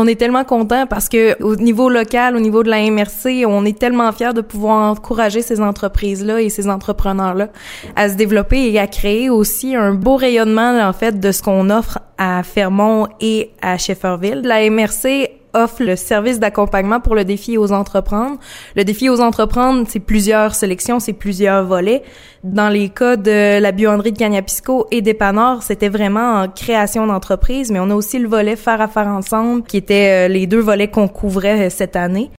On est tellement contents parce que au niveau local, au niveau de la MRC, on est tellement fiers de pouvoir encourager ces entreprises-là et ces entrepreneurs-là à se développer et à créer aussi un beau rayonnement, en fait, de ce qu'on offre à Fermont et à Shefferville. La MRC offre le service d'accompagnement pour le défi Ose entreprendre. Le défi Ose entreprendre, c'est plusieurs sélections, c'est plusieurs volets. Dans les cas de la buanderie de Cagnapisco et d'Épanord, c'était vraiment en création d'entreprise, mais on a aussi le volet faire affaire ensemble, qui était les deux volets qu'on couvrait cette année.